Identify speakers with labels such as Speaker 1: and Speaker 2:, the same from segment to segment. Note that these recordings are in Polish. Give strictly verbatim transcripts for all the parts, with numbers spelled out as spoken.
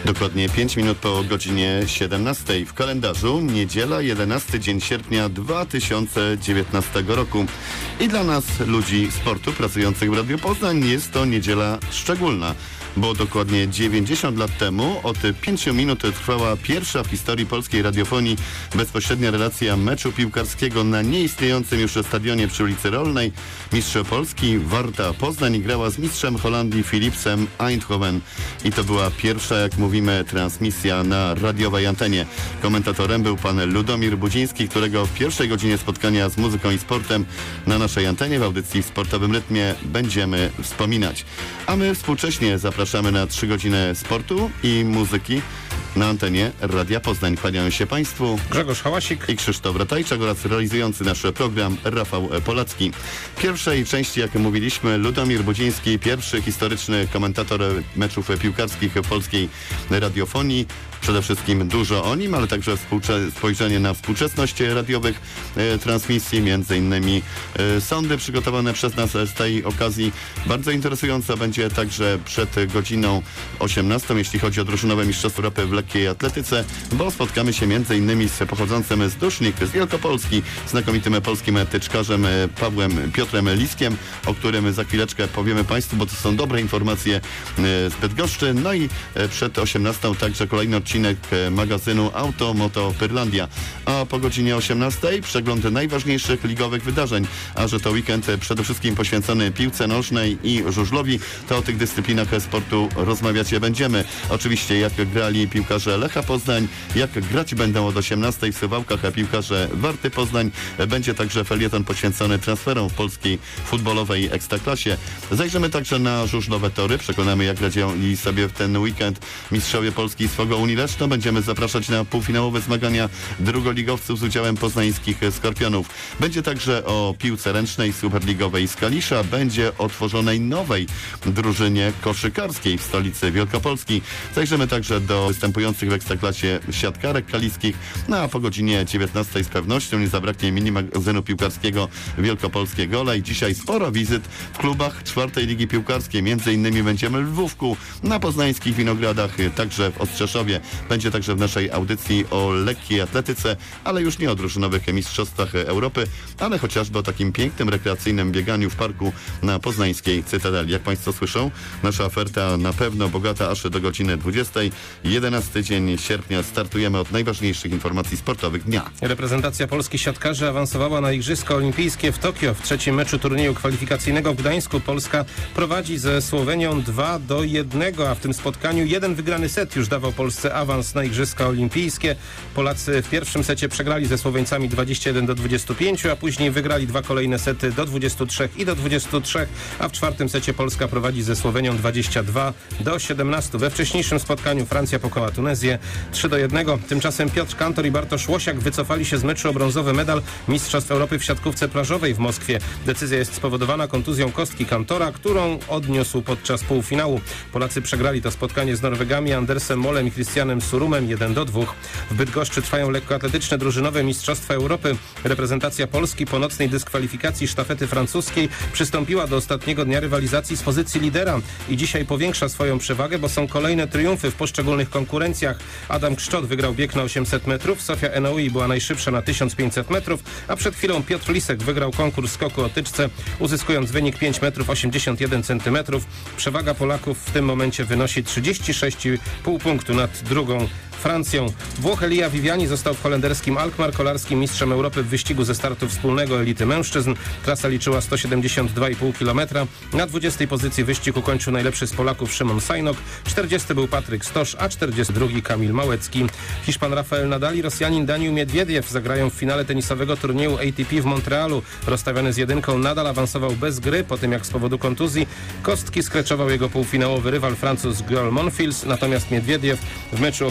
Speaker 1: Dokładnie pięć minut po godzinie siedemnastej. W kalendarzu niedziela, jedenasty dzień sierpnia dwa tysiące dziewiętnastego roku. I dla nas, ludzi sportu pracujących w Radiu Poznań, jest to niedziela szczególna, bo dokładnie dziewięćdziesiąt lat temu od pięciu minut trwała pierwsza w historii polskiej radiofonii bezpośrednia relacja meczu piłkarskiego na nieistniejącym już stadionie przy ulicy Rolnej. Mistrz Polski Warta Poznań grała z mistrzem Holandii Philipsem Eindhoven. I to była pierwsza, jak mówimy, transmisja na radiowej antenie. Komentatorem był pan Ludomir Budziński, którego w pierwszej godzinie spotkania z muzyką i sportem na naszej antenie w audycji w Sportowym Rytmie będziemy wspominać. A my współcześnie zapraszamy na trzy godziny sportu i muzyki na antenie Radia Poznań. Kłaniają się Państwu
Speaker 2: Grzegorz Hałasik
Speaker 1: i Krzysztof Ratajczak oraz realizujący nasz program Rafał Polacki. W pierwszej części, jak mówiliśmy, Ludomir Budziński, pierwszy historyczny komentator meczów piłkarskich polskiej radiofonii. Przede wszystkim dużo o nim, ale także spojrzenie na współczesność radiowych e, transmisji, między innymi e, sądy przygotowane przez nas z tej okazji. Bardzo interesująca będzie także przed godziną osiemnastą, jeśli chodzi o drużynowe Mistrzostwo Europy w lekkiej atletyce, bo spotkamy się między innymi z pochodzącym z Dusznik, z Wielkopolski, znakomitym polskim tyczkarzem Pawłem Piotrem Liskiem, o którym za chwileczkę powiemy Państwu, bo to są dobre informacje z Bydgoszczy. No i przed osiemnastą także kolejny odcinek magazynu Auto Moto Pyrlandia. A po godzinie osiemnastej przegląd najważniejszych ligowych wydarzeń, a że to weekend przede wszystkim poświęcony piłce nożnej i żużlowi, to o tych dyscyplinach sportu rozmawiać będziemy. Oczywiście jak grali piłkarze Lecha Poznań, jak grać będą od osiemnastej w Suwałkach, a piłkarze Warty Poznań. Będzie także felieton poświęcony transferom w polskiej futbolowej ekstraklasie. Zajrzymy także na żużlowe tory, przekonamy jak radzili sobie w ten weekend mistrzowie Polski z Fogo Unii Leszno. Będziemy zapraszać na półfinałowe zmagania drugoligowców z udziałem poznańskich Skorpionów. Będzie także o piłce ręcznej superligowej z Kalisza, będzie o tworzonej nowej drużynie koszykarskiej w stolicy Wielkopolski. Zajrzymy także do występujących w ekstraklasie siatkarek kaliskich. No a po godzinie dziewiętnastej z pewnością nie zabraknie mini magazynu piłkarskiego Wielkopolskie Gole. I dzisiaj sporo wizyt w klubach czwartej ligi piłkarskiej. Między innymi będziemy w Lwówku, na poznańskich Winogradach, także w Ostrzeszowie. Będzie także w naszej audycji o lekkiej atletyce, ale już nie o drużynowych mistrzostwach Europy, ale chociażby o takim pięknym, rekreacyjnym bieganiu w parku na poznańskiej Cytadeli. Jak Państwo słyszą, nasza oferta na pewno bogata aż do godziny dwudziestej. jedenasty dzień sierpnia startujemy od najważniejszych informacji sportowych dnia.
Speaker 2: Reprezentacja Polski siatkarzy awansowała na Igrzyska Olimpijskie w Tokio. W trzecim meczu turnieju kwalifikacyjnego w Gdańsku Polska prowadzi ze Słowenią dwa do jednego, a w tym spotkaniu jeden wygrany set już dawał Polsce awans na Igrzyska Olimpijskie. Polacy w pierwszym secie przegrali ze Słoweńcami dwadzieścia jeden do dwudziestu pięciu, a później wygrali dwa kolejne sety do dwudziestu trzech i do dwudziestu trzech, a w czwartym secie Polska prowadzi ze Słowenią dwadzieścia dwa do siedemnastu. We wcześniejszym spotkaniu Francja pokonała Tunezję trzy do jednego. Tymczasem Piotr Kantor i Bartosz Łosiak wycofali się z meczu o brązowy medal Mistrzostw Europy w siatkówce plażowej w Moskwie. Decyzja jest spowodowana kontuzją kostki Kantora, którą odniósł podczas półfinału. Polacy przegrali to spotkanie z Norwegami Andersem Molem i Christianem Surumem jeden do dwóch. W Bydgoszczy trwają lekkoatletyczne drużynowe Mistrzostwa Europy. Reprezentacja Polski po nocnej dyskwalifikacji sztafety francuskiej przystąpiła do ostatniego dnia rywalizacji z pozycji lidera i dzisiaj powiększa swoją przewagę, bo są kolejne triumfy w poszczególnych konkurencjach. Adam Kszczot wygrał bieg na osiemset metrów, Sofia Enoui była najszybsza na tysiąc pięćset metrów, a przed chwilą Piotr Lisek wygrał konkurs skoku o tyczce, uzyskując wynik pięć metrów osiemdziesiąt jeden centymetrów. Przewaga Polaków w tym momencie wynosi trzydzieści sześć i pół punktu nad drugą Francją. Włoch Elia Viviani został w holenderskim Alkmaar kolarskim mistrzem Europy w wyścigu ze startu wspólnego elity mężczyzn. Trasa liczyła sto siedemdziesiąt dwa i pół kilometra. Na dwudziestej pozycji wyścig ukończył najlepszy z Polaków Szymon Sajnok. czterdziesty był Patryk Stosz, a czterdziesty drugi Kamil Małecki. Hiszpan Rafael Nadal i Rosjanin Daniil Miedwiediew zagrają w finale tenisowego turnieju A T P w Montrealu. Rozstawiony z jedynką Nadal awansował bez gry po tym, jak z powodu kontuzji kostki skreczował jego półfinałowy rywal Francuz Gael Monfils. Natomiast Miedwiediew w meczu o finał pokonał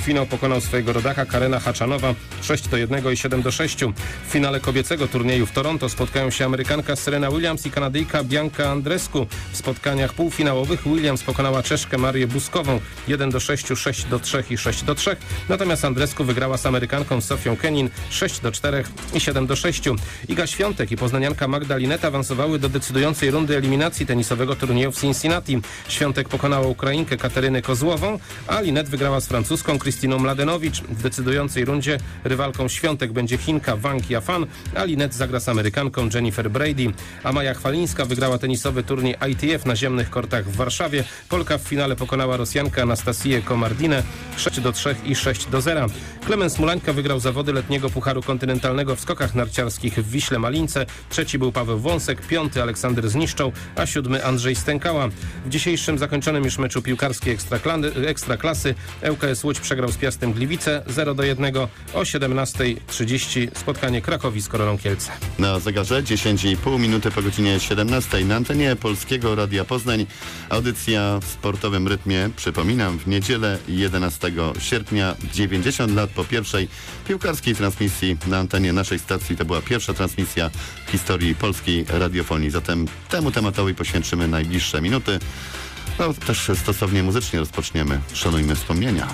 Speaker 2: pokonał swojego rodaka Karena Haczanowa sześć do jednego i siedem do sześciu. W finale kobiecego turnieju w Toronto spotkają się Amerykanka Serena Williams i Kanadyjka Bianca Andreescu. W spotkaniach półfinałowych Williams pokonała Czeszkę Marię Buskową jeden do sześciu, sześć do trzech i sześć do trzech. Natomiast Andreescu wygrała z Amerykanką Sofią Kenin sześć do czterech i siedem do sześciu. Iga Świątek i poznanianka Magda Lineta awansowały do decydującej rundy eliminacji tenisowego turnieju w Cincinnati. Świątek pokonała Ukrainkę Katerynę Kozłową, a Linet wygrała z francuską Krystyną Mladenowicz. W decydującej rundzie rywalką Świątek będzie Chinka Wang Yafan, a Linet zagra z Amerykanką Jennifer Brady. A Maja Chwalińska wygrała tenisowy turniej I T F na ziemnych kortach w Warszawie. Polka w finale pokonała Rosjankę Anastasię Komardinę sześć do trzech i sześć do zera. Klemens Mulańka wygrał zawody letniego Pucharu Kontynentalnego w skokach narciarskich w Wiśle Malince. Trzeci był Paweł Wąsek, piąty Aleksander Zniszczał, a siódmy Andrzej Stękała. W dzisiejszym zakończonym już meczu piłkarskiej Ekstraklasy L K S Łódź przegrał z Piastem Gliwice zero do jednego. O siedemnasta trzydzieści spotkanie Krakowi z Korolą Kielce.
Speaker 1: Na zegarze dziesięć i pół minuty po godzinie siedemnastej. Na antenie Polskiego Radia Poznań audycja w sportowym rytmie. Przypominam, w niedzielę jedenastego sierpnia, dziewięćdziesiąt lat po pierwszej piłkarskiej transmisji na antenie naszej stacji. To była pierwsza transmisja w historii polskiej radiofonii. Zatem temu tematowi poświęcimy najbliższe minuty. No też stosownie muzycznie rozpoczniemy. Szanujmy wspomnienia.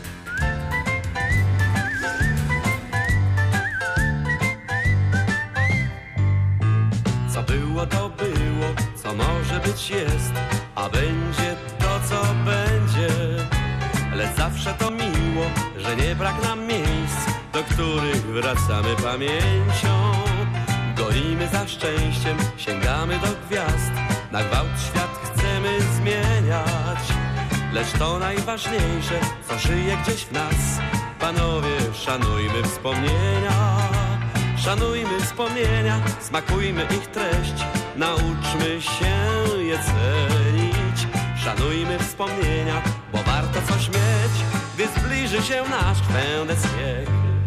Speaker 3: Co było, to było, co może być jest, a będzie to, co będzie. Lecz zawsze to miło, że nie brak nam miejsc, do których wracamy pamięcią. Gonimy za szczęściem, sięgamy do gwiazd, na gwałt świat chcemy zmieniać. Lecz to najważniejsze, co żyje gdzieś w nas. Panowie, szanujmy wspomnienia. Szanujmy wspomnienia, smakujmy ich treść, nauczmy się je cenić. Szanujmy wspomnienia, bo warto coś mieć, gdy zbliży się nasz kwędec wiek.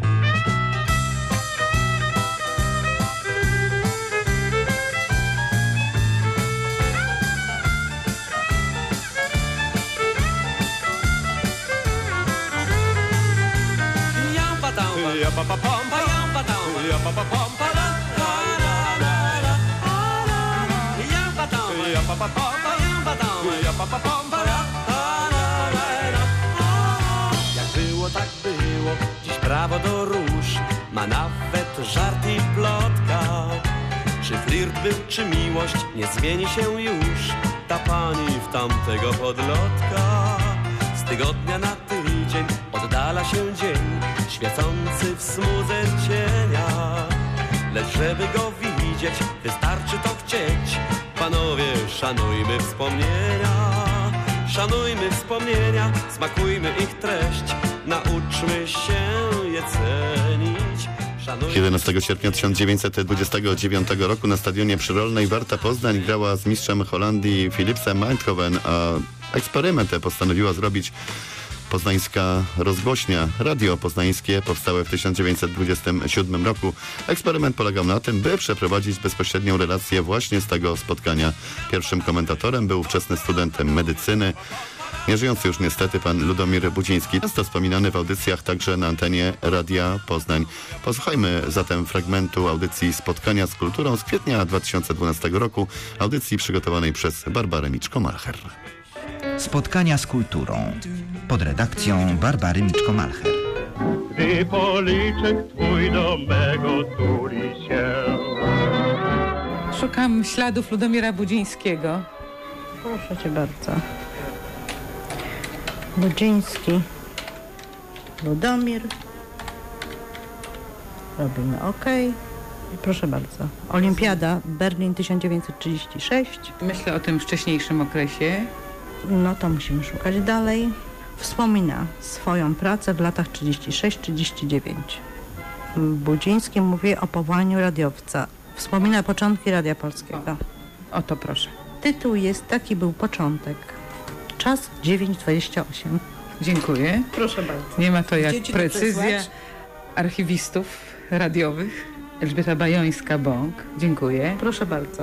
Speaker 3: Ja pa pa pom pa ja pa tam ja pa pa pom pa la la la la ja pa tam ja pa pa pom pa ja pa tam ja pa pa pom pa la la la. Jak było, tak było, dziś prawo do róż ma nawet żart i plotka. Czy flirt był, czy miłość, nie zmieni się już ta pani w tamtego podlotka. Z tygodnia na tydzień oddala się dzień, świecący w smudze cienia. Lecz żeby go widzieć, wystarczy to chcieć. Panowie, szanujmy wspomnienia. Szanujmy wspomnienia, smakujmy ich treść, nauczmy się je cenić.
Speaker 1: jedenastego sierpnia tysiąc dziewięćset dwudziestego dziewiątego roku na stadionie przyrolnej Warta Poznań grała z mistrzem Holandii Philipsem Eindhoven, a eksperyment postanowiła zrobić poznańska rozgłośnia. Radio poznańskie powstałe w tysiąc dziewięćset dwudziestym siódmym roku. Eksperyment polegał na tym, by przeprowadzić bezpośrednią relację właśnie z tego spotkania. Pierwszym komentatorem był ówczesny student medycyny, nieżyjący już niestety pan Ludomir Budziński, często wspominany w audycjach także na antenie Radia Poznań. Posłuchajmy zatem fragmentu audycji Spotkania z kulturą z kwietnia dwa tysiące dwunastego roku, audycji przygotowanej przez Barbarę Miczko-Malcher.
Speaker 4: Spotkania z kulturą pod redakcją Barbary Miczko-Malcher.
Speaker 5: Gdy policzek twój do mego tuli się.
Speaker 6: Szukam śladów Ludomira Budzińskiego.
Speaker 7: Proszę cię bardzo. Budziński, Ludomir. Robimy OK. I proszę bardzo. Olimpiada Berlin tysiąc dziewięćset trzydzieści sześć.
Speaker 6: Myślę o tym wcześniejszym okresie.
Speaker 7: No to musimy szukać dalej. Wspomina swoją pracę w latach trzydzieści sześć trzydzieści dziewięć. Budziński mówi o powołaniu radiowca. Wspomina początki Radia Polskiego.
Speaker 6: O, o to proszę.
Speaker 7: Tytuł jest Taki był początek. Czas dziewięć dwadzieścia osiem.
Speaker 6: Dziękuję.
Speaker 7: Proszę bardzo.
Speaker 6: Nie ma to jak
Speaker 7: Dzieci
Speaker 6: precyzja archiwistów radiowych. Elżbieta Bajońska-Bąk. Dziękuję.
Speaker 7: Proszę bardzo.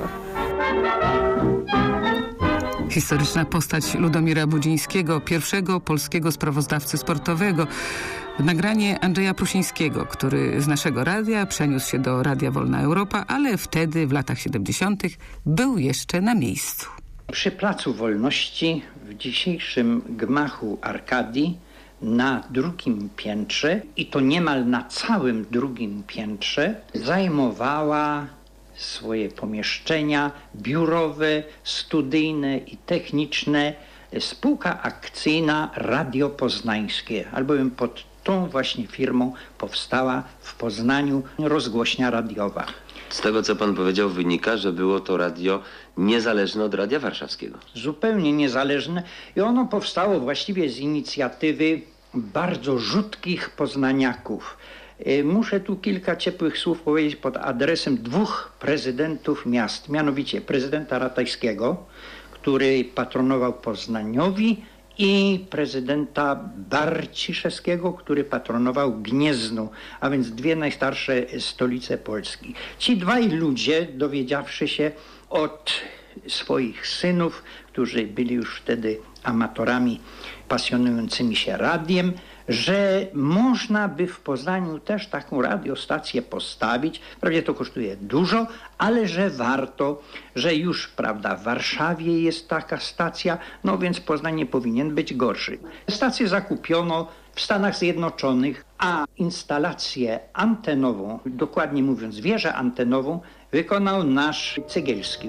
Speaker 6: Historyczna postać Ludomira Budzińskiego, pierwszego polskiego sprawozdawcy sportowego. Nagranie Andrzeja Prusińskiego, który z naszego radia przeniósł się do Radia Wolna Europa, ale wtedy w latach siedemdziesiątych był jeszcze na miejscu.
Speaker 8: Przy Placu Wolności w dzisiejszym gmachu Arkadii na drugim piętrze, i to niemal na całym drugim piętrze, zajmowała swoje pomieszczenia biurowe, studyjne i techniczne spółka akcyjna Radio Poznańskie, albowiem pod tą właśnie firmą powstała w Poznaniu rozgłośnia radiowa.
Speaker 9: Z tego, co pan powiedział, wynika, że było to radio niezależne od Radia Warszawskiego.
Speaker 8: Zupełnie niezależne i ono powstało właściwie z inicjatywy bardzo rzutkich poznaniaków. Muszę tu kilka ciepłych słów powiedzieć pod adresem dwóch prezydentów miast, mianowicie prezydenta Ratajskiego, który patronował Poznaniowi, i prezydenta Barciszewskiego, który patronował Gnieznu, a więc dwie najstarsze stolice Polski. Ci dwaj ludzie, dowiedziawszy się od swoich synów, którzy byli już wtedy amatorami pasjonującymi się radiem, że można by w Poznaniu też taką radiostację postawić. Wprawdzie to kosztuje dużo, ale że warto, że już, prawda, w Warszawie jest taka stacja, no więc Poznań nie powinien być gorszy. Stację zakupiono w Stanach Zjednoczonych, a instalację antenową, dokładnie mówiąc wieżę antenową, wykonał nasz Cegielski.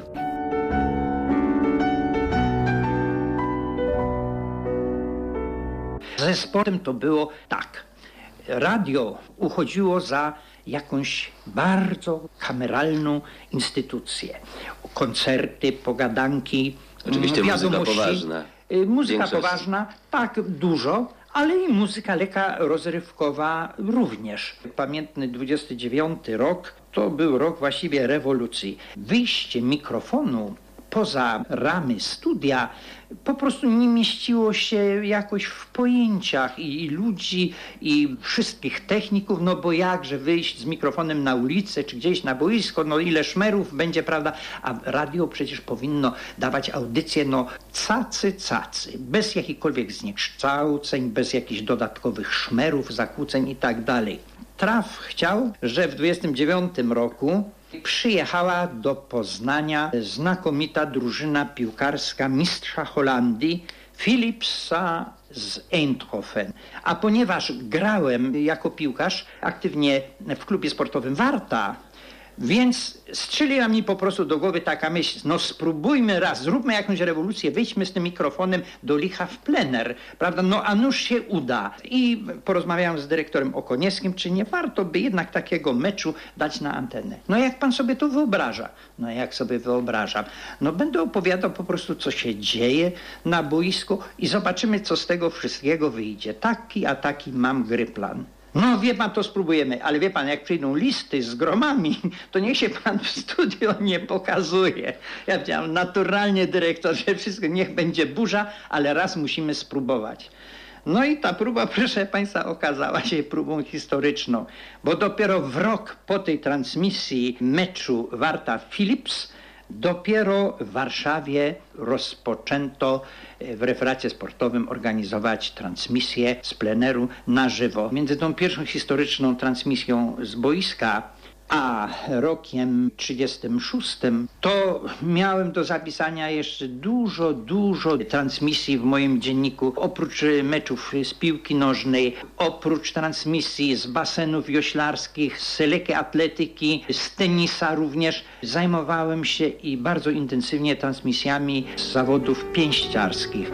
Speaker 8: Ze sportem to było tak. Radio uchodziło za jakąś bardzo kameralną instytucję. Koncerty, pogadanki,
Speaker 9: oczywiście
Speaker 8: wiadomości.
Speaker 9: Muzyka poważna.
Speaker 8: Muzyka
Speaker 9: Większość.
Speaker 8: poważna, tak, dużo, ale i muzyka lekka rozrywkowa również. Pamiętny dwudziesty dziewiąty rok to był rok właściwie rewolucji. Wyjście mikrofonu poza ramy studia po prostu nie mieściło się jakoś w pojęciach i, i ludzi, i wszystkich techników, no bo jakże wyjść z mikrofonem na ulicę, czy gdzieś na boisko, no ile szmerów będzie, prawda, a radio przecież powinno dawać audycję, no cacy, cacy, bez jakichkolwiek zniekształceń, bez jakichś dodatkowych szmerów, zakłóceń i tak dalej. Traf chciał, że w dwudziestym dziewiątym roku przyjechała do Poznania znakomita drużyna piłkarska mistrza Holandii Philipsa z Eindhoven. A ponieważ grałem jako piłkarz aktywnie w klubie sportowym Warta, więc strzeliła mi po prostu do głowy taka myśl, no spróbujmy raz, zróbmy jakąś rewolucję, wyjdźmy z tym mikrofonem do licha w plener, prawda, no a nuż się uda. I porozmawiałem z dyrektorem Okoniewskim, czy nie warto by jednak takiego meczu dać na antenę. No jak pan sobie to wyobraża? No jak sobie wyobrażam? No będę opowiadał po prostu, co się dzieje na boisku i zobaczymy, co z tego wszystkiego wyjdzie. Taki a taki mam gry plan. No wie pan, to spróbujemy, ale wie pan, jak przyjdą listy z gromami, to niech się pan w studio nie pokazuje. Ja powiedziałem, naturalnie dyrektorze, wszystko niech będzie burza, ale raz musimy spróbować. No i ta próba, proszę państwa, okazała się próbą historyczną, bo dopiero w rok po tej transmisji meczu Warta-Philips dopiero w Warszawie rozpoczęto w referacie sportowym organizować transmisję z pleneru na żywo. Między tą pierwszą historyczną transmisją z boiska a rokiem trzydziestym szóstym to miałem do zapisania jeszcze dużo, dużo transmisji w moim dzienniku. Oprócz meczów z piłki nożnej, oprócz transmisji z basenów wioślarskich, z lekkiej atletyki, z tenisa również, zajmowałem się i bardzo intensywnie transmisjami z zawodów pięściarskich.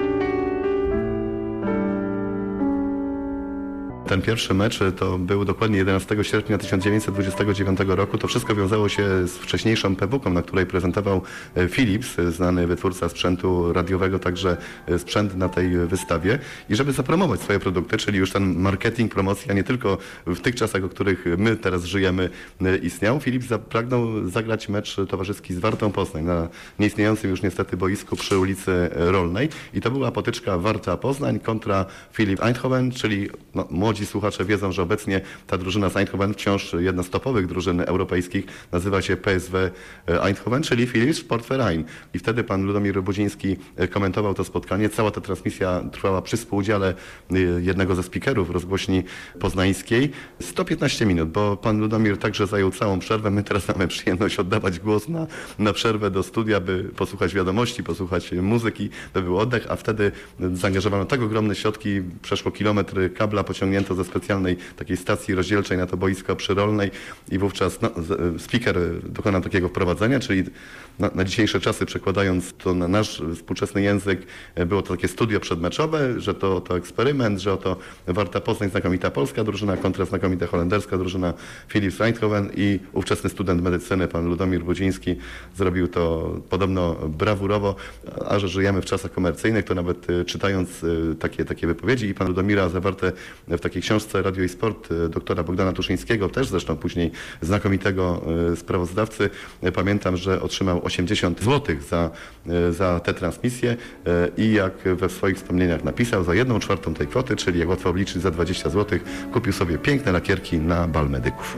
Speaker 1: Ten pierwszy mecz to był dokładnie jedenastego sierpnia tysiąc dziewięćset dwudziestego dziewiątego roku. To wszystko wiązało się z wcześniejszą P W K-ą, na której prezentował Philips, znany wytwórca sprzętu radiowego, także sprzęt na tej wystawie. I żeby zapromować swoje produkty, czyli już ten marketing, promocja nie tylko w tych czasach, o których my teraz żyjemy, istniał, Philips zapragnął zagrać mecz towarzyski z Wartą Poznań na nieistniejącym już niestety boisku przy ulicy Rolnej. I to była potyczka Warta Poznań kontra Philips Eindhoven, czyli no, młodzi młodzi słuchacze wiedzą, że obecnie ta drużyna z Eindhoven, wciąż jedna z topowych drużyn europejskich, nazywa się P S W Eindhoven, czyli Philips Sportverein. I wtedy pan Ludomir Budziński komentował to spotkanie. Cała ta transmisja trwała przy współudziale jednego ze speakerów rozgłośni poznańskiej. sto piętnaście minut, bo pan Ludomir także zajął całą przerwę. My teraz mamy przyjemność oddawać głos na, na przerwę do studia, by posłuchać wiadomości, posłuchać muzyki, by był oddech, a wtedy zaangażowano tak ogromne środki, przeszło kilometr kabla pociągnięto ze specjalnej takiej stacji rozdzielczej na to boisko przyrolnej i wówczas no, speaker dokonał takiego wprowadzenia, czyli na, na dzisiejsze czasy, przekładając to na nasz współczesny język, było to takie studio przedmeczowe, że to, to eksperyment, że oto Warta Poznań, znakomita polska drużyna, kontra znakomita holenderska drużyna Philips Eindhoven i ówczesny student medycyny, pan Ludomir Budziński, zrobił to podobno brawurowo, a że żyjemy w czasach komercyjnych, to nawet czytając takie, takie wypowiedzi i pan Ludomira zawarte w takiej książce Radio i Sport doktora Bogdana Tuszyńskiego, też zresztą później znakomitego sprawozdawcy, pamiętam, że otrzymał osiemdziesiąt złotych za, za tę transmisję i jak we swoich wspomnieniach napisał, za jedną czwartą tej kwoty, czyli jak łatwo obliczyć, za dwadzieścia złotych, kupił sobie piękne lakierki na bal medyków.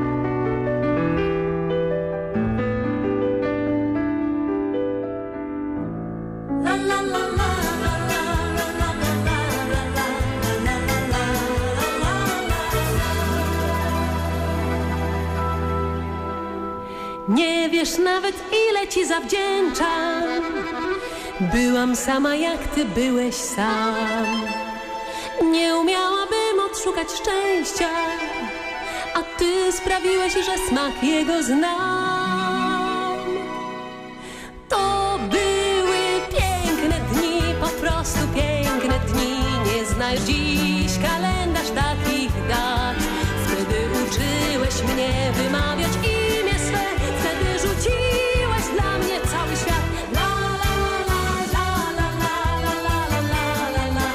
Speaker 10: Nie wiesz nawet, ile ci zawdzięczam. Byłam sama, jak ty byłeś sam. Nie umiałabym odszukać szczęścia, a ty sprawiłeś, że smak jego znam. To były piękne dni, po prostu piękne dni. Nie znasz dziś kalendarz takich dat. Wtedy uczyłeś mnie wymawiać imię swe. Wtedy rzuciłeś dla mnie cały świat. La la la la la la la la la la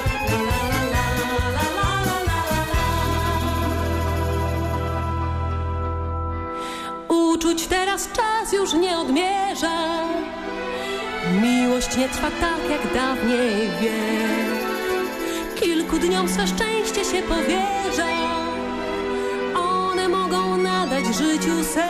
Speaker 10: la. Uczuć teraz czas już nie odmierza. Miłość nie trwa tak jak dawniej, wie. Kilku dniom swe szczęście się powierza. One mogą nadać życiu sens.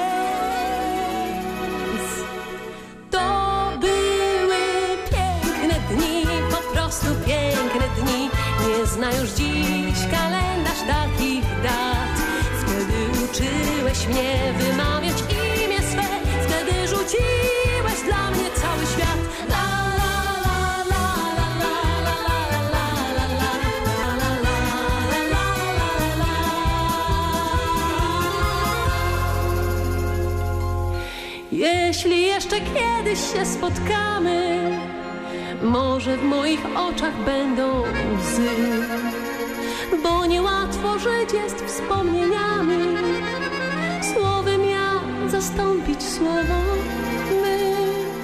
Speaker 10: To były piękne dni, po prostu piękne dni. Nie zna już dziś kalendarz takich dat. Wtedy uczyłeś mnie wymawiać imię swe. Wtedy rzuciłeś dla mnie cały świat. La, jeśli jeszcze kiedyś się spotkamy, może w moich oczach będą łzy, bo niełatwo żyć jest wspomnieniami. Słowem ja zastąpić słowo my.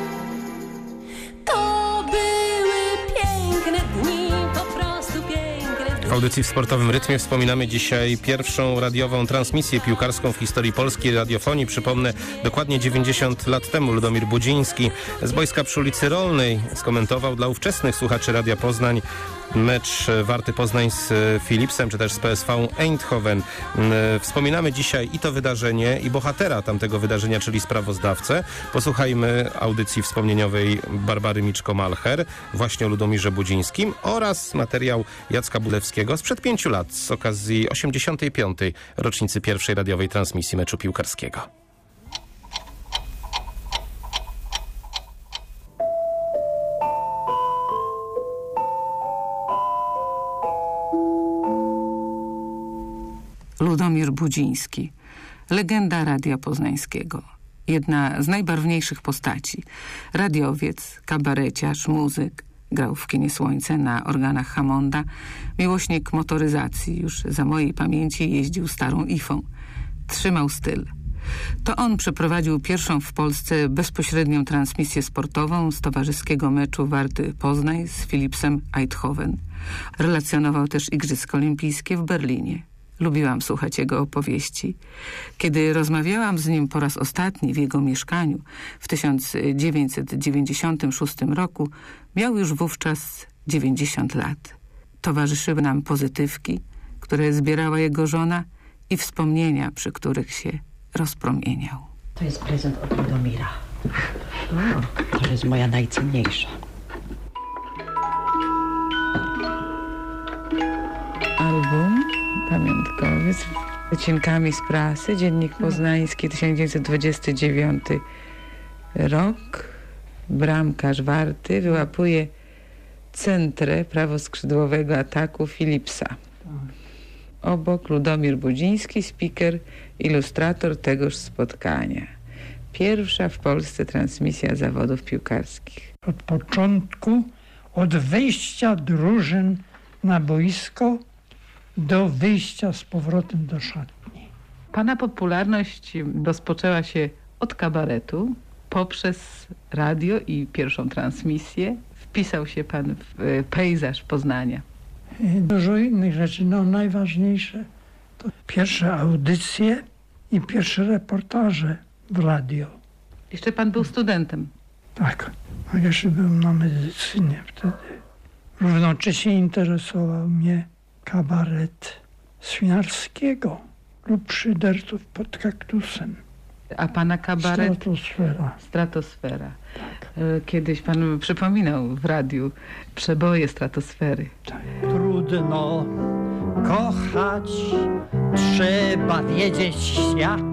Speaker 10: To były piękne dni, po prostu piękne dni.
Speaker 2: W audycji w sportowym rytmie wspominamy dzisiaj pierwszą radiową transmisję piłkarską w historii polskiej radiofonii. Przypomnę, dokładnie dziewięćdziesiąt lat temu Ludomir Budziński z boiska przy ulicy Rolnej skomentował dla ówczesnych słuchaczy Radia Poznań mecz Warty Poznań z Philipsem, czy też z P S V Eindhoven. Wspominamy dzisiaj i to wydarzenie, i bohatera tamtego wydarzenia, czyli sprawozdawcę. Posłuchajmy audycji wspomnieniowej Barbary Miczko-Malcher, właśnie o Ludomirze Budzińskim, oraz materiał Jacka Budlewskiego sprzed pięciu lat z okazji osiemdziesiątej piątej rocznicy pierwszej radiowej transmisji meczu piłkarskiego.
Speaker 6: Ludomir Budziński, legenda Radia Poznańskiego. Jedna z najbarwniejszych postaci. Radiowiec, kabareciarz, muzyk. Grał w kinie Słońce na organach Hammonda. Miłośnik motoryzacji. Już za mojej pamięci jeździł starą Ifą. Trzymał styl. To on przeprowadził pierwszą w Polsce bezpośrednią transmisję sportową z towarzyskiego meczu Warty Poznań z Philipsem Eindhoven. Relacjonował też Igrzyska Olimpijskie w Berlinie. Lubiłam słuchać jego opowieści. Kiedy rozmawiałam z nim po raz ostatni w jego mieszkaniu w tysiąc dziewięćset dziewięćdziesiątym szóstym roku, miał już wówczas dziewięćdziesiąt lat. Towarzyszyły nam pozytywki, które zbierała jego żona i wspomnienia, przy których się rozpromieniał.
Speaker 11: To jest prezent od Ludomira. O, to jest moja najcenniejsza.
Speaker 6: Album pamiątkowy z wycinkami z prasy, Dziennik Poznański, tysiąc dziewięćset dwudziesty dziewiąty rok. Bramkarz Warty wyłapuje centrę prawoskrzydłowego ataku Philipsa. Obok Ludomir Budziński, speaker, ilustrator tegoż spotkania. Pierwsza w Polsce transmisja zawodów piłkarskich.
Speaker 12: Od początku, od wejścia drużyn na boisko do wyjścia z powrotem do szatni.
Speaker 6: Pana popularność rozpoczęła się od kabaretu, poprzez radio i pierwszą transmisję. Wpisał się pan w pejzaż Poznania.
Speaker 12: Dużo innych rzeczy, no najważniejsze to pierwsze audycje i pierwsze reportaże w radio.
Speaker 6: Jeszcze pan był studentem.
Speaker 12: Tak, a jeszcze byłem na medycynie wtedy. Równocześnie interesował mnie kabaret Swinarskiego lub Szyderców pod kaktusem.
Speaker 6: A pana kabaret?
Speaker 12: Stratosfera.
Speaker 6: Stratosfera. Tak. Kiedyś pan przypominał w radiu przeboje Stratosfery.
Speaker 12: Tak.
Speaker 13: Trudno kochać, trzeba wiedzieć jak.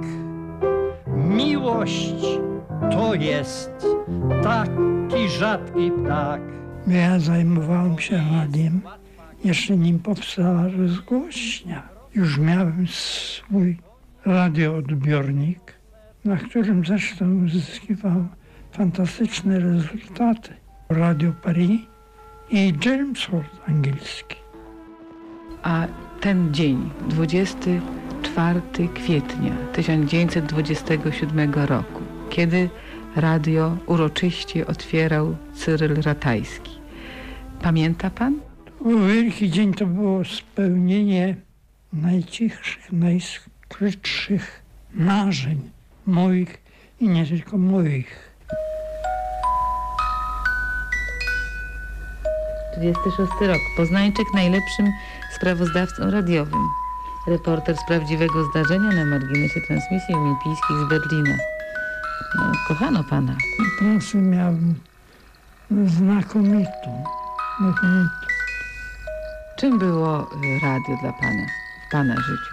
Speaker 13: Miłość to jest taki rzadki ptak.
Speaker 12: Ja zajmowałem się radiem, jeszcze nim powstała rozgłośnia. Już miałem swój radioodbiornik, na którym zresztą uzyskiwał fantastyczne rezultaty. Radio Paris i Chelmsford angielski.
Speaker 6: A ten dzień, dwudziestego czwartego kwietnia tysiąc dziewięćset dwudziestego siódmego roku, kiedy radio uroczyście otwierał Cyryl Ratajski. Pamięta pan?
Speaker 12: To był wielki dzień, to było spełnienie najcichszych, najskrytszych marzeń moich i nie tylko moich.
Speaker 6: trzydziesty szósty rok. Poznańczyk najlepszym sprawozdawcą radiowym. Reporter z prawdziwego zdarzenia na marginesie transmisji olimpijskich z Berlina. No, kochano pana.
Speaker 12: Pracę miałem znakomitą. znakomitą.
Speaker 6: Czym było radio dla pana w pana życiu?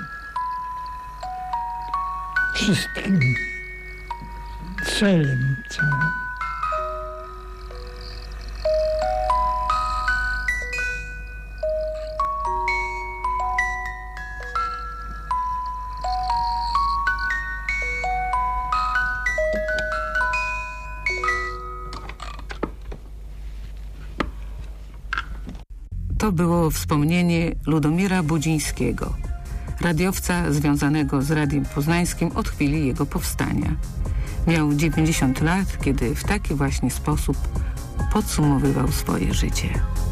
Speaker 12: Wszystkim. Celem całym.
Speaker 6: To było wspomnienie Ludomira Budzińskiego, radiowca związanego z Radiem Poznańskim od chwili jego powstania. Miał dziewięćdziesiąt lat, kiedy w taki właśnie sposób podsumowywał swoje życie.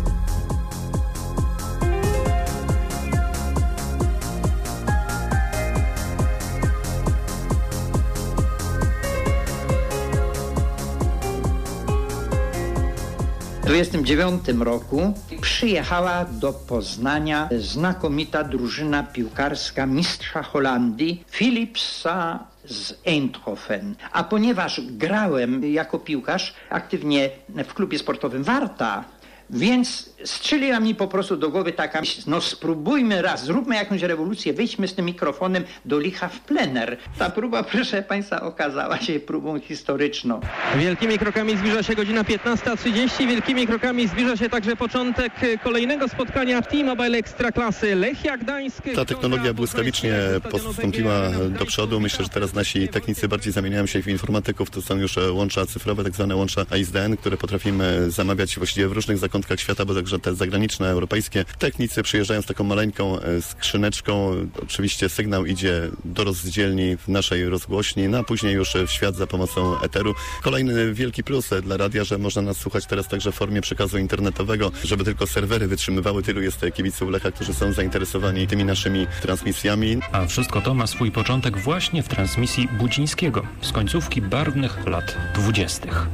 Speaker 8: W dwudziestym dziewiątym roku przyjechała do Poznania znakomita drużyna piłkarska mistrza Holandii Philipsa z Eindhoven. A ponieważ grałem jako piłkarz aktywnie w klubie sportowym Warta, więc strzeliła mi po prostu do głowy taka myśl, no spróbujmy raz, zróbmy jakąś rewolucję, wyjdźmy z tym mikrofonem do licha w plener. Ta próba, proszę państwa, okazała się próbą historyczną.
Speaker 14: Wielkimi krokami zbliża się godzina piętnasta trzydzieści, wielkimi krokami zbliża się także początek kolejnego spotkania w T-Mobile Ekstraklasy Lechia Gdańsk.
Speaker 1: Ta technologia błyskawicznie postąpiła do przodu. Myślę, że teraz nasi technicy bardziej zamieniają się w informatyków. To są już łącza cyfrowe, tak zwane łącza A I S D N, które potrafimy zamawiać właściwie w różnych zakątkach świata, bo także te zagraniczne, europejskie. Technicy przyjeżdżają z taką maleńką skrzyneczką. Oczywiście sygnał idzie do rozdzielni w naszej rozgłośni, no a później już w świat za pomocą eteru. Kolejny wielki plus dla radia, że można nas słuchać teraz także w formie przekazu internetowego, żeby tylko serwery wytrzymywały. Tylu jest kibiców Lecha, którzy są zainteresowani tymi naszymi transmisjami.
Speaker 15: A wszystko to ma swój początek właśnie w transmisji Budzińskiego z końcówki barwnych lat dwudziestych.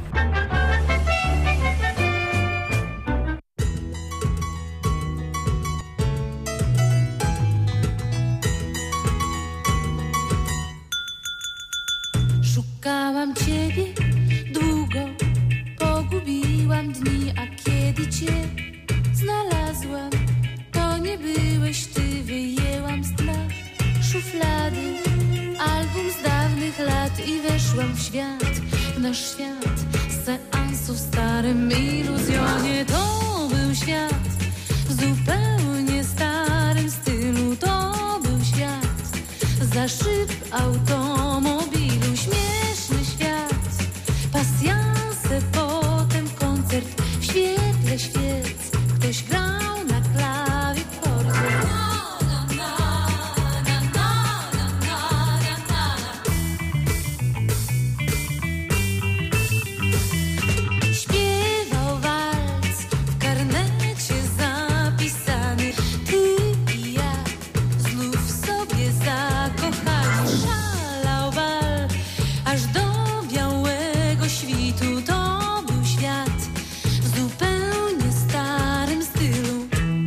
Speaker 16: szukałam ciebie długo, pogubiłam dni, a kiedy cię znalazłam, to nie byłeś ty, wyjęłam z tla szuflady album z dawnych lat i weszłam w świat, w nasz świat z seansu w starym iluzjonie. To był świat w zupełnie starym stylu, to był świat za szyb automobilu, śmieszny świat, pasjanse, potem koncert w świetle świec, ktoś grał na klawiaturze. Śpiewał walc w karnecie zapisany, ty i ja znów sobie zakochani. Szalał bal aż do białego świtu, to był świat w zupełnie starym stylu.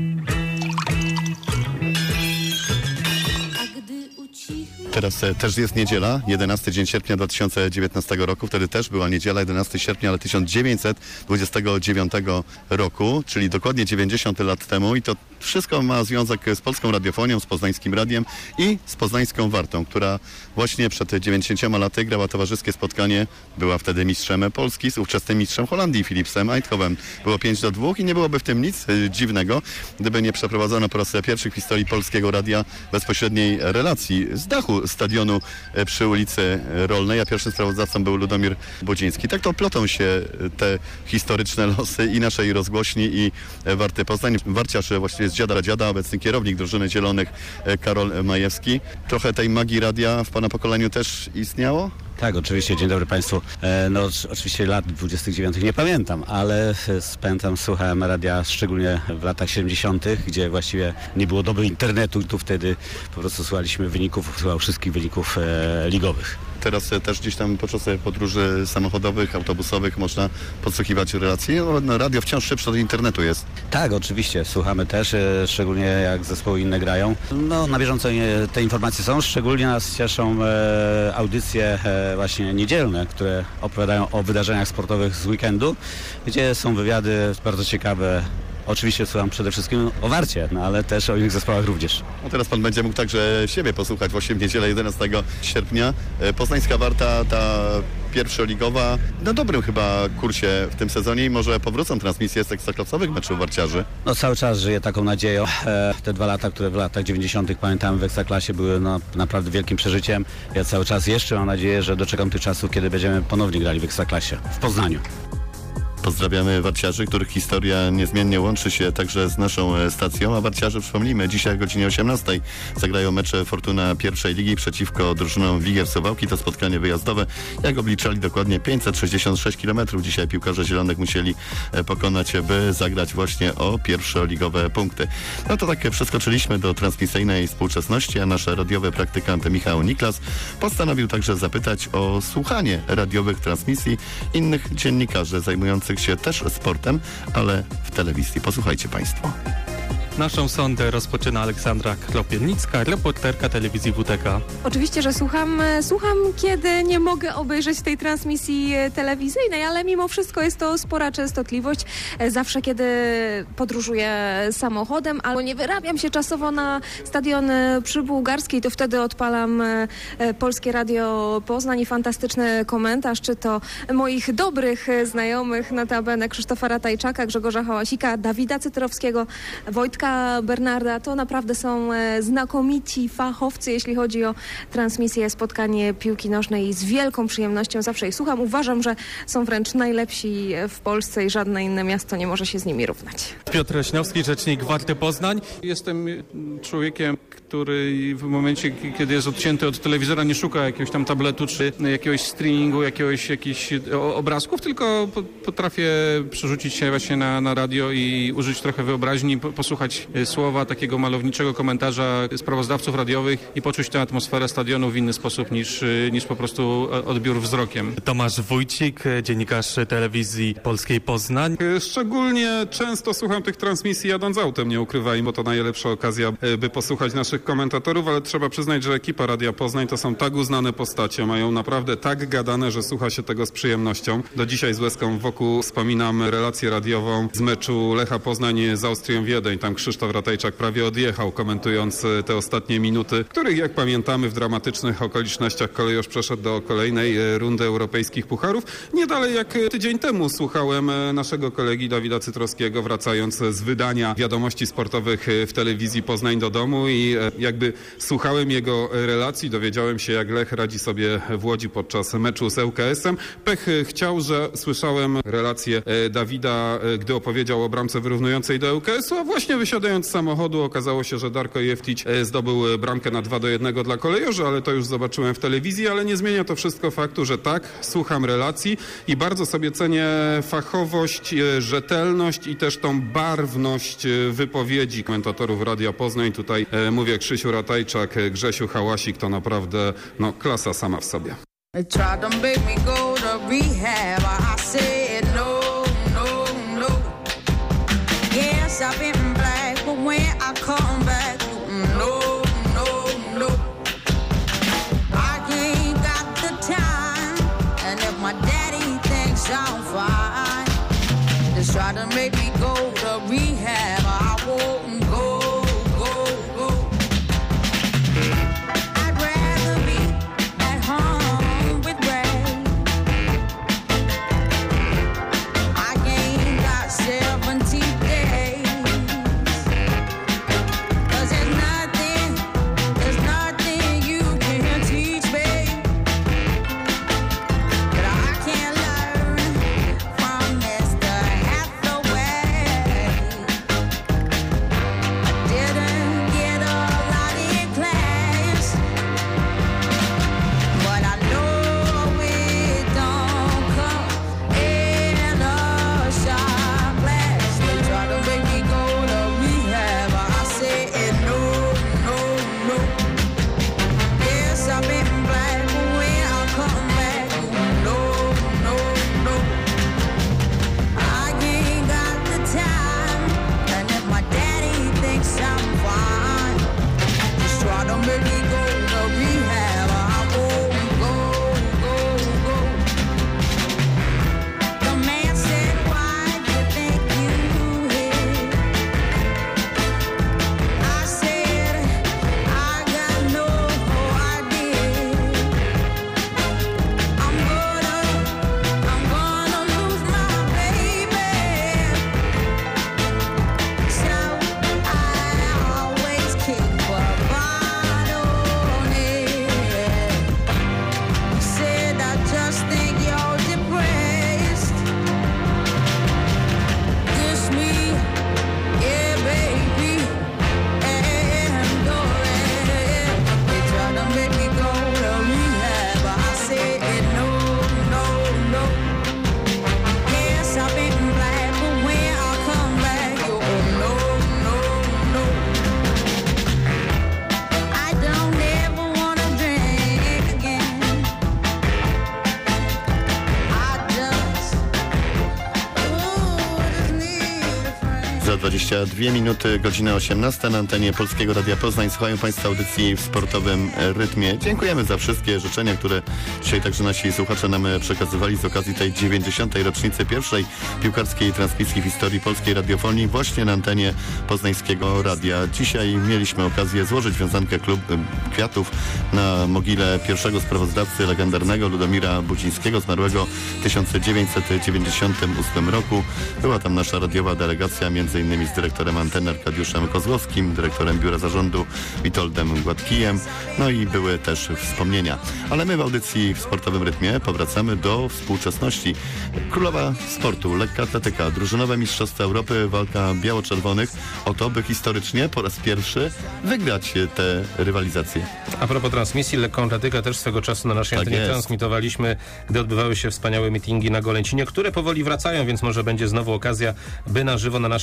Speaker 16: A gdy ucichł...
Speaker 1: Teraz e, też jest niedziela, jedenasty dzień sierpnia dwa tysiące dziewiętnastego roku. Wtedy też była niedziela, jedenastego sierpnia, ale tysiąc dziewięćset dwudziestego dziewiątego roku, czyli dokładnie dziewięćdziesiąt lat temu. I to wszystko ma związek z polską radiofonią, z poznańskim radiem i z poznańską Wartą, która właśnie przed dziewięćdziesięcioma laty grała towarzyskie spotkanie. Była wtedy mistrzem Polski z ówczesnym mistrzem Holandii, Philipsem Eindhoven. Było pięć do dwóch i nie byłoby w tym nic e, dziwnego, gdyby nie przeprowadzono po raz pierwszy w historii polskiego radia bezpośredniej relacji z dachu stadionu e, przy ulicy Rolnej, a pierwszym sprawozdawcą był Ludomir Budziński. Tak to plotą się e, te historyczne losy i naszej rozgłośni, i e, Warty Poznań. Warciarz e, właściwie z dziada dziada, obecny kierownik drużyny Zielonych e, Karol Majewski. Trochę tej magii radia w pana pokoleniu też istniało?
Speaker 17: Tak, oczywiście. Dzień dobry Państwu. E, no oczywiście lat dwudziestych dziewiątych nie pamiętam, ale pamiętam, słuchałem radia szczególnie w latach siedemdziesiątych, gdzie właściwie nie było dobrego internetu. Tu wtedy po prostu słuchaliśmy wyników, słuchał wszystkich wyników e, ligowych.
Speaker 1: Teraz e, też gdzieś tam podczas podróży samochodowych, autobusowych można podsłuchiwać relacje. No, radio wciąż szybsze od internetu jest.
Speaker 17: Tak, oczywiście. Słuchamy też, e, szczególnie jak zespoły inne grają. No na bieżąco nie, te informacje są. Szczególnie nas cieszą e, audycje e, właśnie niedzielne, które opowiadają o wydarzeniach sportowych z weekendu, gdzie są wywiady bardzo ciekawe. Oczywiście słucham przede wszystkim o Warcie, no ale też o innych zespołach również.
Speaker 1: A teraz pan będzie mógł także siebie posłuchać właśnie w niedzielę jedenastego sierpnia. Poznańska Warta, ta pierwszoligowa, na dobrym chyba kursie w tym sezonie i może powrócą transmisje z ekstraklasowych meczów warciarzy.
Speaker 17: No cały czas żyję taką nadzieją. E, te dwa lata, które w latach dziewięćdziesiątych pamiętam w ekstraklasie, były no, naprawdę wielkim przeżyciem. Ja cały czas jeszcze mam nadzieję, że doczekam tych czasów, kiedy będziemy ponownie grali w ekstraklasie w Poznaniu.
Speaker 1: Pozdrawiamy warciarzy, których historia niezmiennie łączy się także z naszą stacją, a warciarze, przypomnijmy, dzisiaj o godzinie osiemnastej zagrają mecze Fortuna pierwszej ligi przeciwko drużynom Wigier Suwałki. To spotkanie wyjazdowe. Jak obliczali dokładnie pięćset sześćdziesiąt sześć kilometrów dzisiaj piłkarze Zielonych musieli pokonać, by zagrać właśnie o pierwszoligowe punkty. No to tak przeskoczyliśmy do transmisyjnej współczesności, a nasz radiowy praktykant Michał Niklas postanowił także zapytać o słuchanie radiowych transmisji innych dziennikarzy zajmujących się też sportem, ale w telewizji. Posłuchajcie Państwo.
Speaker 18: Naszą sondę rozpoczyna Aleksandra Kropielnicka, reporterka telewizji W T K.
Speaker 19: Oczywiście, że słucham, słucham, kiedy nie mogę obejrzeć tej transmisji telewizyjnej, ale mimo wszystko jest to spora częstotliwość. Zawsze, kiedy podróżuję samochodem albo nie wyrabiam się czasowo na stadion przy Bułgarskiej, to wtedy odpalam Polskie Radio Poznań i fantastyczny komentarz, czy to moich dobrych znajomych, notabene Krzysztofa Ratajczaka, Grzegorza Hałasika, Dawida Cytrowskiego, Wojtka Bernarda. To naprawdę są znakomici fachowcy, jeśli chodzi o transmisję, spotkanie piłki nożnej i z wielką przyjemnością zawsze ich słucham. Uważam, że są wręcz najlepsi w Polsce i żadne inne miasto nie może się z nimi równać.
Speaker 18: Piotr Leśniowski, rzecznik Warty Poznań. Jestem człowiekiem, który w momencie, kiedy jest odcięty od telewizora, nie szuka jakiegoś tam tabletu czy jakiegoś streamingu, jakiegoś, jakichś obrazków, tylko potrafię przerzucić się właśnie na, na radio i użyć trochę wyobraźni, posłuchać posłuchać słowa takiego malowniczego komentarza sprawozdawców radiowych i poczuć tę atmosferę stadionu w inny sposób niż, niż po prostu odbiór wzrokiem.
Speaker 20: Tomasz Wójcik, dziennikarz telewizji polskiej Poznań.
Speaker 21: Szczególnie często słucham tych transmisji jadąc autem, nie ukrywajmy, bo to najlepsza okazja, by posłuchać naszych komentatorów, ale trzeba przyznać, że ekipa Radia Poznań to są tak uznane postacie, mają naprawdę tak gadane, że słucha się tego z przyjemnością. Do dzisiaj z łezką wokół wspominam relację radiową z meczu Lecha Poznań z Austrią Wiedeń. Tam Krzysztof Ratajczak prawie odjechał, komentując te ostatnie minuty, których, jak pamiętamy, w dramatycznych okolicznościach kolejorz przeszedł do kolejnej rundy europejskich pucharów. Nie dalej jak tydzień temu słuchałem naszego kolegi Dawida Cytrowskiego, wracając z wydania wiadomości sportowych w telewizji Poznań do domu i jakby słuchałem jego relacji, dowiedziałem się, jak Lech radzi sobie w Łodzi podczas meczu z ŁKS-em. Pech chciał, że słyszałem relację Dawida, gdy opowiedział o bramce wyrównującej do ŁKS-u, a właśnie wysiadając z samochodu okazało się, że Darko Jeftić zdobył bramkę na dwa do jednego dla kolejorzy, ale to już zobaczyłem w telewizji, ale nie zmienia to wszystko faktu, że tak, słucham relacji i bardzo sobie cenię fachowość, rzetelność i też tą barwność wypowiedzi komentatorów Radia Poznań. Tutaj e, mówię Krzysiu Ratajczak, Grzesiu Hałasik, to naprawdę no, klasa sama w sobie.
Speaker 22: Try to make me go to rehab, I won't go, go, go. I'd rather be at home with Ray. I ain't got seventy days. Cause there's nothing, there's nothing you can teach me that I can't learn from Mister
Speaker 1: dwadzieścia dwie minuty, godzina osiemnasta na antenie Polskiego Radia Poznań. Słuchają Państwo audycji w sportowym rytmie. Dziękujemy za wszystkie życzenia, które dzisiaj także nasi słuchacze nam przekazywali z okazji tej dziewięćdziesiątej rocznicy pierwszej piłkarskiej transmisji w historii polskiej radiofonii właśnie na antenie Poznańskiego Radia. Dzisiaj mieliśmy okazję złożyć wiązankę klub kwiatów na mogile pierwszego sprawozdawcy legendarnego Ludomira Budzińskiego, zmarłego w tysiąc dziewięćset dziewięćdziesiątym ósmym roku. Była tam nasza radiowa delegacja, między innymi z dyrektorem anteny Arkadiuszem Kozłowskim, dyrektorem biura zarządu Witoldem Gładkijem, no i były też wspomnienia. Ale my w audycji w sportowym rytmie powracamy do współczesności. Królowa sportu, lekka atletyka, drużynowe mistrzostwa Europy, walka biało-czerwonych o to, by historycznie po raz pierwszy wygrać te rywalizacje.
Speaker 2: A propos transmisji, lekką atletykę też swego czasu na naszej
Speaker 1: Tak
Speaker 2: antenie
Speaker 1: jest.
Speaker 2: transmitowaliśmy, gdy odbywały się wspaniałe meetingi na Golęcinie, które powoli wracają, więc może będzie znowu okazja, by na żywo na naszej antenie o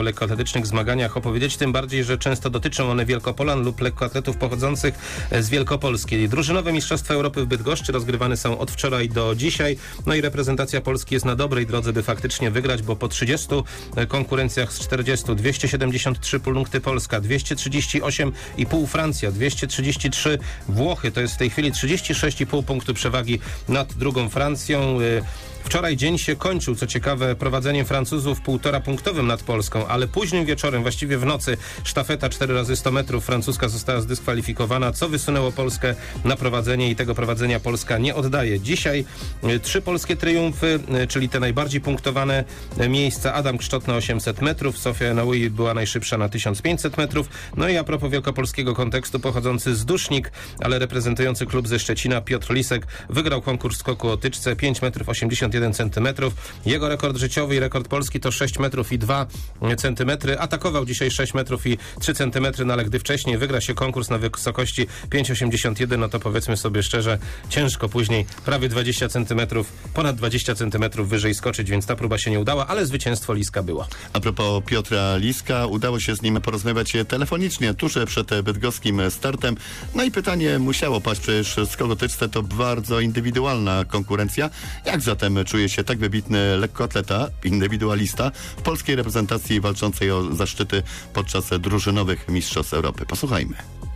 Speaker 2: lekkoatletycznych zmaganiach opowiedzieć, tym bardziej, że często dotyczą one Wielkopolan lub lekkoatletów pochodzących z Wielkopolski. Drużynowe Mistrzostwa Europy w Bydgoszczy rozgrywane są od wczoraj do dzisiaj, no i reprezentacja Polski jest na dobrej drodze, by faktycznie wygrać, bo po trzydziestu konkurencjach z czterdziestu, dwieście siedemdziesiąt trzy punkty Polska, dwieście trzydzieści osiem i pół Francja, dwieście trzydzieści trzy Włochy, to jest w tej chwili trzydzieści sześć i pół punktu przewagi nad drugą Francją. Wczoraj dzień się kończył, co ciekawe, prowadzeniem Francuzów półtora punktowym nad Polską, ale późnym wieczorem, właściwie w nocy, sztafeta cztery razy sto metrów francuska została zdyskwalifikowana, co wysunęło Polskę na prowadzenie i tego prowadzenia Polska nie oddaje. Dzisiaj trzy polskie triumfy, czyli te najbardziej punktowane miejsca. Adam Kszczot na osiemset metrów, Sofia Enaui była najszybsza na tysiąc pięćset metrów. No i a propos wielkopolskiego kontekstu, pochodzący z Dusznik, ale reprezentujący klub ze Szczecina, Piotr Lisek wygrał konkurs skoku o tyczce pięć metrów osiemdziesiąt jeden centymetrów. Jego rekord życiowy i rekord polski to sześć metrów i dwa centymetry. Atakował dzisiaj sześć metrów i trzy centymetry, no ale gdy wcześniej wygra się konkurs na wysokości pięć osiemdziesiąt jeden, no to powiedzmy sobie szczerze, ciężko później prawie dwadzieścia centymetrów, ponad dwadzieścia centymetrów wyżej skoczyć, więc ta próba się nie udała, ale zwycięstwo Liska było.
Speaker 1: A propos Piotra Liska, udało się z nim porozmawiać telefonicznie tuż przed bydgoskim startem. No i pytanie musiało paść, przecież skokotyczce to bardzo indywidualna konkurencja. Jak zatem czuje się tak wybitny lekkoatleta, indywidualista w polskiej reprezentacji walczącej o zaszczyty podczas drużynowych Mistrzostw Europy? Posłuchajmy.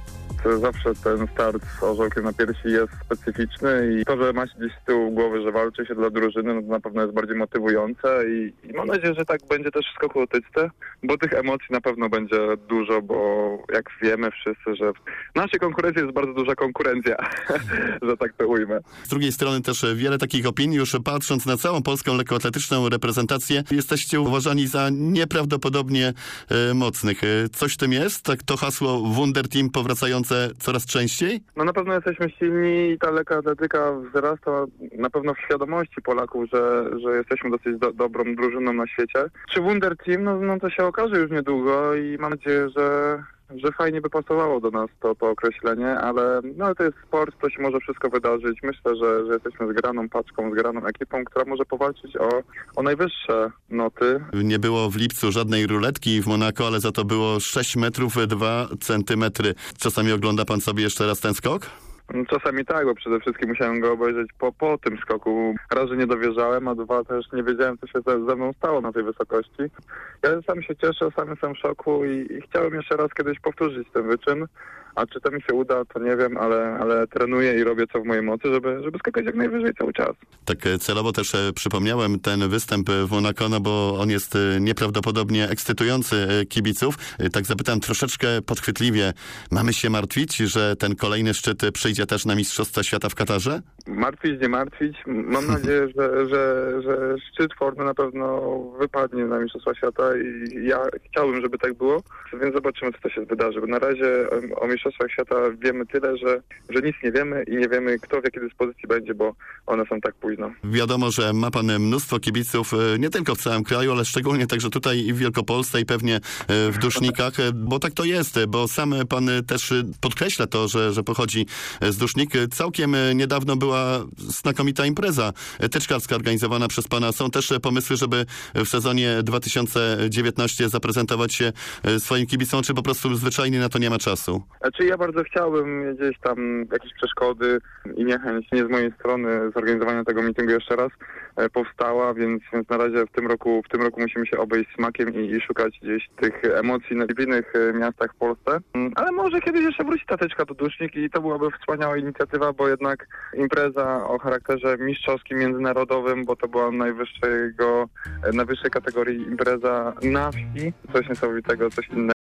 Speaker 3: Zawsze ten start z orzełkiem na piersi jest specyficzny i to, że ma się gdzieś z tyłu głowy, że walczy się dla drużyny, no to na pewno jest bardziej motywujące i, i mam nadzieję, że tak będzie też w skoku o tyczce, bo tych emocji na pewno będzie dużo, bo jak wiemy wszyscy, że w naszej konkurencji jest bardzo duża konkurencja, że tak to ujmę.
Speaker 1: Z drugiej strony też wiele takich opinii, już patrząc na całą polską lekkoatletyczną reprezentację, jesteście uważani za nieprawdopodobnie e, mocnych. Coś w tym jest? Tak to hasło Wunder Team powracające coraz częściej?
Speaker 3: No na pewno jesteśmy silni i ta lekkoatletyka wzrasta na pewno w świadomości Polaków, że, że jesteśmy dosyć do, dobrą drużyną na świecie. Czy Wunder Team? No, no to się okaże już niedługo i mam nadzieję, że że fajnie by pasowało do nas to, to określenie, ale no to jest sport, to się może wszystko wydarzyć. Myślę, że, że jesteśmy zgraną paczką, zgraną ekipą, która może powalczyć o, o najwyższe noty.
Speaker 1: Nie było w lipcu żadnej ruletki w Monako, ale za to było sześć metrów dwa centymetry. Czasami ogląda pan sobie jeszcze raz ten skok?
Speaker 3: Czasami tak, bo przede wszystkim musiałem go obejrzeć po, po tym skoku. Raz, że nie dowierzałem, a dwa, też nie wiedziałem, co się ze, ze mną stało na tej wysokości. Ja sam się cieszę, sam jestem w szoku i, i chciałem jeszcze raz kiedyś powtórzyć ten wyczyn. A czy to mi się uda, to nie wiem, ale, ale trenuję i robię co w mojej mocy, żeby, żeby skakać jak najwyżej cały czas.
Speaker 1: Tak celowo też przypomniałem ten występ w Monako, no bo on jest nieprawdopodobnie ekscytujący kibiców. Tak zapytam troszeczkę podchwytliwie, mamy się martwić, że ten kolejny szczyt przyjdzie też na Mistrzostwa Świata w Katarze?
Speaker 3: Martwić, nie martwić. Mam nadzieję, że, że, że szczyt formy na pewno wypadnie na Mistrzostwa Świata i ja chciałbym, żeby tak było, więc zobaczymy, co to się wydarzy. Bo na razie o Mistrzostwach Świata wiemy tyle, że, że nic nie wiemy i nie wiemy, kto w jakiej dyspozycji będzie, bo one są tak późno.
Speaker 1: Wiadomo, że ma pan mnóstwo kibiców, nie tylko w całym kraju, ale szczególnie także tutaj w Wielkopolsce i pewnie w Dusznikach, bo tak to jest, bo sam pan też podkreśla to, że, że pochodzi z Dusznik. Całkiem niedawno była znakomita impreza tyczkarska organizowana przez pana. Są też pomysły, żeby w sezonie dwa tysiące dziewiętnastym zaprezentować się swoim kibicom, czy po prostu zwyczajnie na to nie ma czasu?
Speaker 3: Znaczy ja bardzo chciałbym gdzieś tam jakieś przeszkody i niechęć nie z mojej strony zorganizowania tego meetingu jeszcze raz e, powstała, więc, więc na razie w tym roku w tym roku musimy się obejść smakiem i, i szukać gdzieś tych emocji na innych miastach w Polsce. Ale może kiedyś jeszcze wróci ta tyczka do Dusznik i to byłaby wspaniała inicjatywa, bo jednak impreza o charakterze mistrzowskim, międzynarodowym, bo to była najwyższego, najwyższej kategorii impreza na wsi. Coś niesamowitego, coś innego.